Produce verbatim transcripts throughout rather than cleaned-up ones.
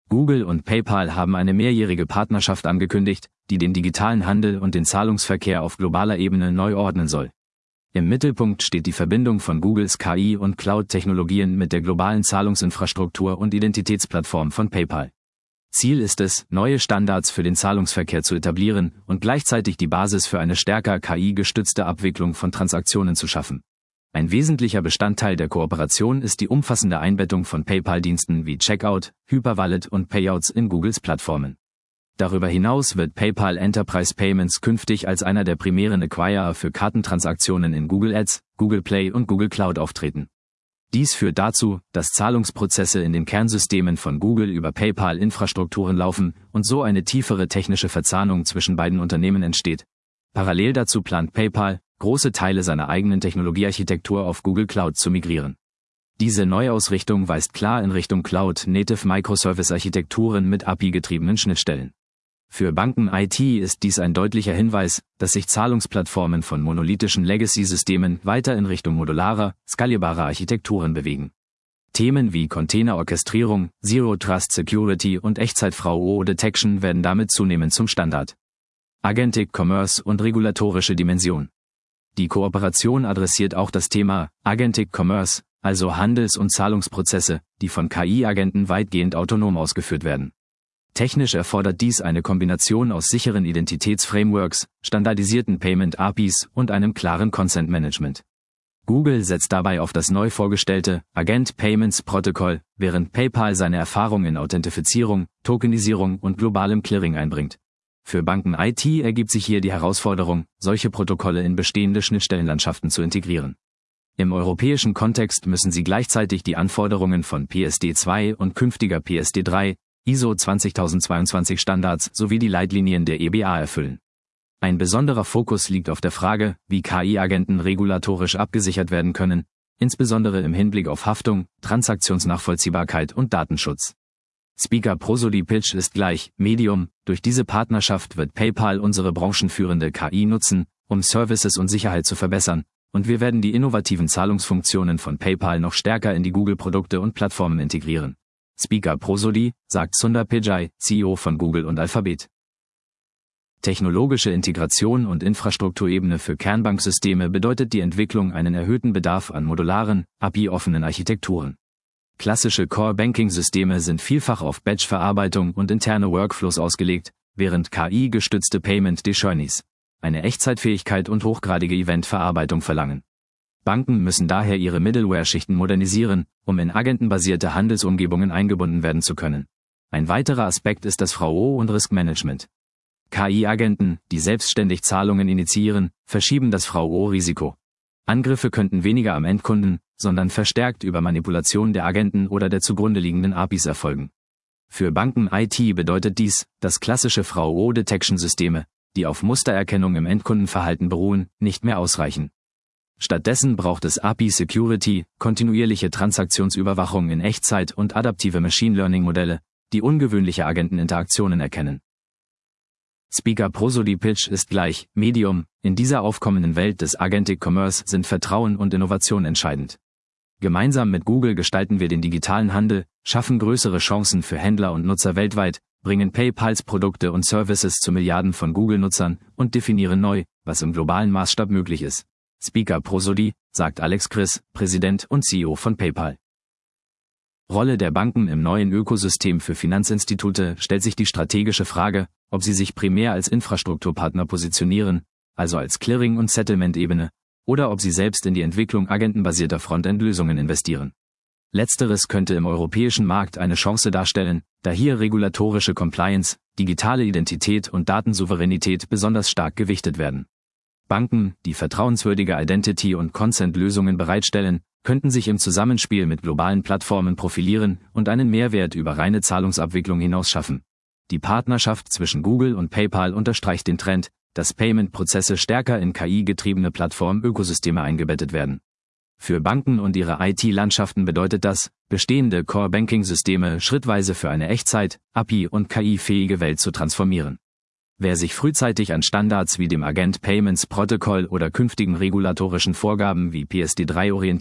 Google und PayPal haben eine mehrjährige Partnerschaft angekündigt, die den digitalen Handel und den Zahlungsverkehr auf globaler Ebene neu ordnen soll. Im Mittelpunkt steht die Verbindung von Googles K I- und Cloud-Technologien mit der globalen Zahlungsinfrastruktur und Identitätsplattform von PayPal. Ziel ist es, neue Standards für den Zahlungsverkehr zu etablieren und gleichzeitig die Basis für eine stärker K I-gestützte Abwicklung von Transaktionen zu schaffen. Ein wesentlicher Bestandteil der Kooperation ist die umfassende Einbettung von PayPal-Diensten wie Checkout, Hyperwallet und Payouts in Googles Plattformen. Darüber hinaus wird PayPal Enterprise Payments künftig als einer der primären Acquirer für Kartentransaktionen in Google Ads, Google Play und Google Cloud auftreten. Dies führt dazu, dass Zahlungsprozesse in den Kernsystemen von Google über PayPal-Infrastrukturen laufen und so eine tiefere technische Verzahnung zwischen beiden Unternehmen entsteht. Parallel dazu plant PayPal, große Teile seiner eigenen Technologiearchitektur auf Google Cloud zu migrieren. Diese Neuausrichtung weist klar in Richtung Cloud-Native Microservice-Architekturen mit A P I-getriebenen Schnittstellen. Für Banken-I T ist dies ein deutlicher Hinweis, dass sich Zahlungsplattformen von monolithischen Legacy-Systemen weiter in Richtung modularer, skalierbarer Architekturen bewegen. Themen wie Containerorchestrierung, Zero Trust Security und Echtzeit-V O-Detection werden damit zunehmend zum Standard. Agentic Commerce und regulatorische Dimension. Die Kooperation adressiert auch das Thema Agentic Commerce, also Handels- und Zahlungsprozesse, die von K I-Agenten weitgehend autonom ausgeführt werden. Technisch erfordert dies eine Kombination aus sicheren Identitätsframeworks, standardisierten Payment-A P Is und einem klaren Consent-Management. Google setzt dabei auf das neu vorgestellte Agent Payments Protocol, während PayPal seine Erfahrung in Authentifizierung, Tokenisierung und globalem Clearing einbringt. Für Banken-I T ergibt sich hier die Herausforderung, solche Protokolle in bestehende Schnittstellenlandschaften zu integrieren. Im europäischen Kontext müssen sie gleichzeitig die Anforderungen von P S D zwei und künftiger P S D drei, I S O zwanzigtausendzweiundzwanzig Standards sowie die Leitlinien der E B A erfüllen. Ein besonderer Fokus liegt auf der Frage, wie K I-Agenten regulatorisch abgesichert werden können, insbesondere im Hinblick auf Haftung, Transaktionsnachvollziehbarkeit und Datenschutz. Speaker Prosody Pitch ist gleich Medium. Durch diese Partnerschaft wird PayPal unsere branchenführende K I nutzen, um Services und Sicherheit zu verbessern, und wir werden die innovativen Zahlungsfunktionen von PayPal noch stärker in die Google-Produkte und Plattformen integrieren. Speaker Prosody, sagt Sundar Pichai, C E O von Google und Alphabet. Technologische Integration und Infrastrukturebene für Kernbanksysteme bedeutet die Entwicklung einen erhöhten Bedarf an modularen, A P I-offenen Architekturen. Klassische Core-Banking-Systeme sind vielfach auf Batch-Verarbeitung und interne Workflows ausgelegt, während K I-gestützte Payment-Journeys eine Echtzeitfähigkeit und hochgradige Eventverarbeitung verlangen. Banken müssen daher ihre Middleware-Schichten modernisieren, um in agentenbasierte Handelsumgebungen eingebunden werden zu können. Ein weiterer Aspekt ist das V O- und Risk-Management. K I-Agenten, die selbstständig Zahlungen initiieren, verschieben das V O-Risiko. Angriffe könnten weniger am Endkunden, sondern verstärkt über Manipulation der Agenten oder der zugrunde liegenden A P Is erfolgen. Für Banken-I T bedeutet dies, dass klassische V O-Detection-Systeme, die auf Mustererkennung im Endkundenverhalten beruhen, nicht mehr ausreichen. Stattdessen braucht es A P I-Security, kontinuierliche Transaktionsüberwachung in Echtzeit und adaptive Machine Learning-Modelle, die ungewöhnliche Agenteninteraktionen erkennen. Speaker Prosody Pitch ist gleich Medium. In dieser aufkommenden Welt des Agentic Commerce sind Vertrauen und Innovation entscheidend. Gemeinsam mit Google gestalten wir den digitalen Handel, schaffen größere Chancen für Händler und Nutzer weltweit, bringen PayPals Produkte und Services zu Milliarden von Google-Nutzern und definieren neu, was im globalen Maßstab möglich ist. Speaker Prosody, sagt Alex Chriss, Präsident und C E O von PayPal. Rolle der Banken im neuen Ökosystem für Finanzinstitute stellt sich die strategische Frage, ob sie sich primär als Infrastrukturpartner positionieren, also als Clearing- und Settlement-Ebene, oder ob sie selbst in die Entwicklung agentenbasierter Frontend-Lösungen investieren. Letzteres könnte im europäischen Markt eine Chance darstellen, da hier regulatorische Compliance, digitale Identität und Datensouveränität besonders stark gewichtet werden. Banken, die vertrauenswürdige Identity- und Consent-Lösungen bereitstellen, könnten sich im Zusammenspiel mit globalen Plattformen profilieren und einen Mehrwert über reine Zahlungsabwicklung hinaus schaffen. Die Partnerschaft zwischen Google und PayPal unterstreicht den Trend, dass Payment-Prozesse stärker in K I-getriebene Plattform-Ökosysteme eingebettet werden. Für Banken und ihre I T-Landschaften bedeutet das, bestehende Core-Banking-Systeme schrittweise für eine Echtzeit-, A P I- und K I-fähige Welt zu transformieren. Wer sich frühzeitig an Standards wie dem Agent Payments Protocol oder künftigen regulatorischen Vorgaben wie P S D drei orientiert,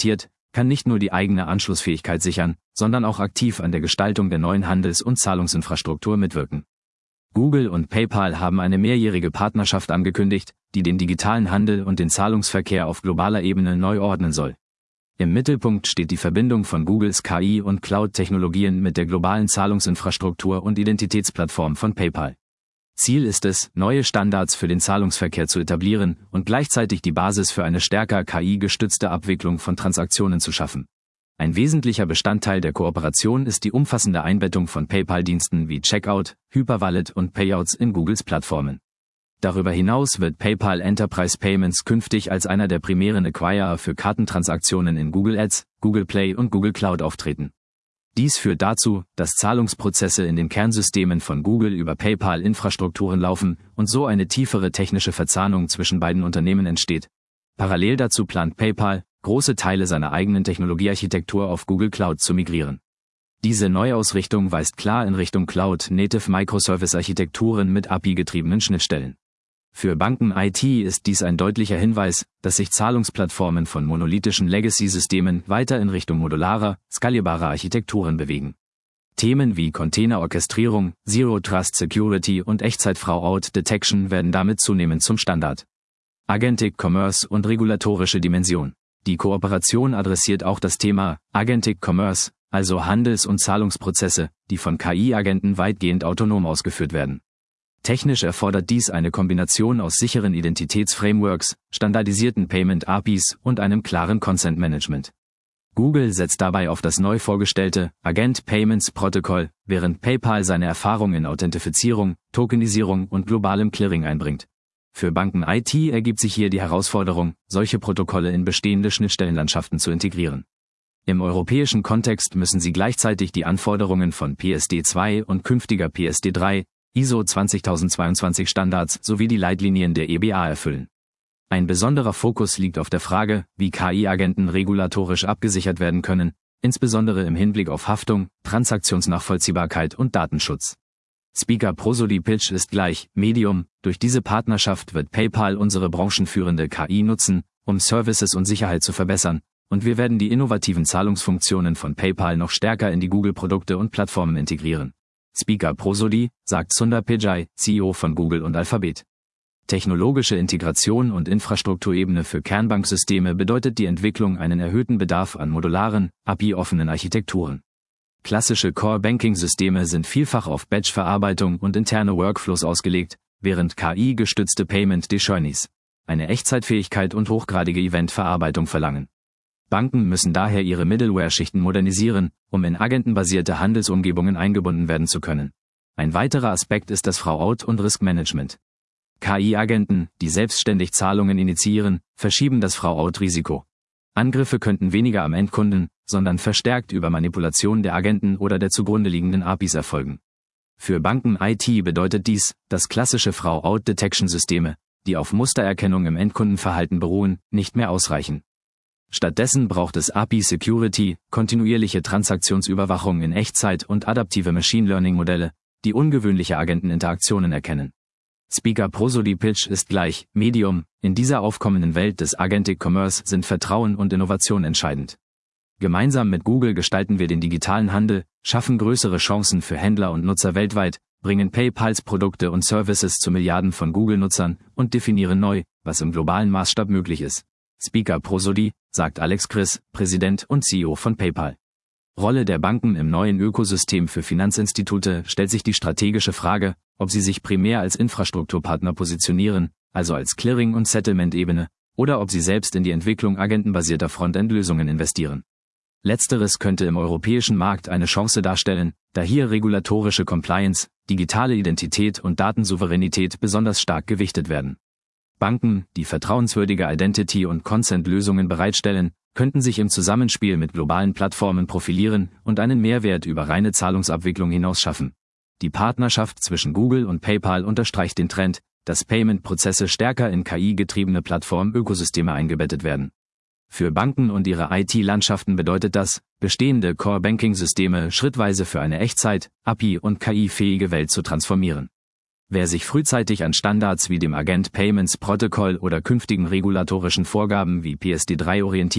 kann nicht nur die eigene Anschlussfähigkeit sichern, sondern auch aktiv an der Gestaltung der neuen Handels- und Zahlungsinfrastruktur mitwirken. Google und PayPal haben eine mehrjährige Partnerschaft angekündigt, die den digitalen Handel und den Zahlungsverkehr auf globaler Ebene neu ordnen soll. Im Mittelpunkt steht die Verbindung von Googles K I- und Cloud-Technologien mit der globalen Zahlungsinfrastruktur und Identitätsplattform von PayPal. Ziel ist es, neue Standards für den Zahlungsverkehr zu etablieren und gleichzeitig die Basis für eine stärker K I-gestützte Abwicklung von Transaktionen zu schaffen. Ein wesentlicher Bestandteil der Kooperation ist die umfassende Einbettung von PayPal-Diensten wie Checkout, Hyperwallet und Payouts in Googles Plattformen. Darüber hinaus wird PayPal Enterprise Payments künftig als einer der primären Acquirer für Kartentransaktionen in Google Ads, Google Play und Google Cloud auftreten. Dies führt dazu, dass Zahlungsprozesse in den Kernsystemen von Google über PayPal-Infrastrukturen laufen und so eine tiefere technische Verzahnung zwischen beiden Unternehmen entsteht. Parallel dazu plant PayPal, große Teile seiner eigenen Technologiearchitektur auf Google Cloud zu migrieren. Diese Neuausrichtung weist klar in Richtung Cloud-Native Microservice-Architekturen mit A P I-getriebenen Schnittstellen. Für Banken-I T ist dies ein deutlicher Hinweis, dass sich Zahlungsplattformen von monolithischen Legacy-Systemen weiter in Richtung modularer, skalierbarer Architekturen bewegen. Themen wie Containerorchestrierung, Zero Trust Security und Echtzeit-Fraud Detection werden damit zunehmend zum Standard. Agentic Commerce und regulatorische Dimension. Die Kooperation adressiert auch das Thema Agentic Commerce, also Handels- und Zahlungsprozesse, die von K I-Agenten weitgehend autonom ausgeführt werden. Technisch erfordert dies eine Kombination aus sicheren Identitätsframeworks, standardisierten Payment-A P Is und einem klaren Consent-Management. Google setzt dabei auf das neu vorgestellte Agent Payments Protocol, während PayPal seine Erfahrung in Authentifizierung, Tokenisierung und globalem Clearing einbringt. Für Banken-I T ergibt sich hier die Herausforderung, solche Protokolle in bestehende Schnittstellenlandschaften zu integrieren. Im europäischen Kontext müssen sie gleichzeitig die Anforderungen von P S D zwei und künftiger P S D drei, I S O zwanzigtausendzweiundzwanzig Standards sowie die Leitlinien der E B A erfüllen. Ein besonderer Fokus liegt auf der Frage, wie K I-Agenten regulatorisch abgesichert werden können, insbesondere im Hinblick auf Haftung, Transaktionsnachvollziehbarkeit und Datenschutz. Speaker Prosody Pitch ist gleich Medium. Durch diese Partnerschaft wird PayPal unsere branchenführende K I nutzen, um Services und Sicherheit zu verbessern, und wir werden die innovativen Zahlungsfunktionen von PayPal noch stärker in die Google-Produkte und Plattformen integrieren. Speaker Prosody, sagt Sundar Pichai, C E O von Google und Alphabet. Technologische Integration und Infrastrukturebene für Kernbanksysteme bedeutet die Entwicklung einen erhöhten Bedarf an modularen, A P I-offenen Architekturen. Klassische Core-Banking-Systeme sind vielfach auf Batch-Verarbeitung und interne Workflows ausgelegt, während K I-gestützte Payment Journeys eine Echtzeitfähigkeit und hochgradige Eventverarbeitung verlangen. Banken müssen daher ihre Middleware-Schichten modernisieren, um in agentenbasierte Handelsumgebungen eingebunden werden zu können. Ein weiterer Aspekt ist das Fraud- und Risk-Management. K I-Agenten, die selbstständig Zahlungen initiieren, verschieben das Fraud-Risiko. Angriffe könnten weniger am Endkunden, sondern verstärkt über Manipulation der Agenten oder der zugrunde liegenden A P Is erfolgen. Für Banken-I T bedeutet dies, dass klassische Fraud-Detection-Systeme, die auf Mustererkennung im Endkundenverhalten beruhen, nicht mehr ausreichen. Stattdessen braucht es A P I-Security, kontinuierliche Transaktionsüberwachung in Echtzeit und adaptive Machine Learning-Modelle, die ungewöhnliche Agenteninteraktionen erkennen. Speaker Prosody Pitch ist gleich Medium. In dieser aufkommenden Welt des Agentic Commerce sind Vertrauen und Innovation entscheidend. Gemeinsam mit Google gestalten wir den digitalen Handel, schaffen größere Chancen für Händler und Nutzer weltweit, bringen PayPals Produkte und Services zu Milliarden von Google-Nutzern und definieren neu, was im globalen Maßstab möglich ist. Speaker Prosody, sagt Alex Chriss, Präsident und C E O von PayPal. Rolle der Banken im neuen Ökosystem für Finanzinstitute stellt sich die strategische Frage, ob sie sich primär als Infrastrukturpartner positionieren, also als Clearing- und Settlement-Ebene, oder ob sie selbst in die Entwicklung agentenbasierter Frontend-Lösungen investieren. Letzteres könnte im europäischen Markt eine Chance darstellen, da hier regulatorische Compliance, digitale Identität und Datensouveränität besonders stark gewichtet werden. Banken, die vertrauenswürdige Identity- und Consent-Lösungen bereitstellen, könnten sich im Zusammenspiel mit globalen Plattformen profilieren und einen Mehrwert über reine Zahlungsabwicklung hinaus schaffen. Die Partnerschaft zwischen Google und PayPal unterstreicht den Trend, dass Payment-Prozesse stärker in K I-getriebene Plattform-Ökosysteme eingebettet werden. Für Banken und ihre I T-Landschaften bedeutet das, bestehende Core-Banking-Systeme schrittweise für eine Echtzeit-, A P I- und K I-fähige Welt zu transformieren. Wer sich frühzeitig an Standards wie dem Agent Payments Protocol oder künftigen regulatorischen Vorgaben wie P S D drei orientiert,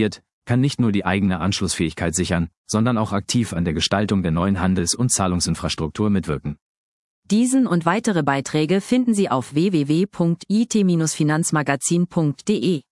kann nicht nur die eigene Anschlussfähigkeit sichern, sondern auch aktiv an der Gestaltung der neuen Handels- und Zahlungsinfrastruktur mitwirken. Diesen und weitere Beiträge finden Sie auf w w w punkt i t Bindestrich finanzmagazin punkt de.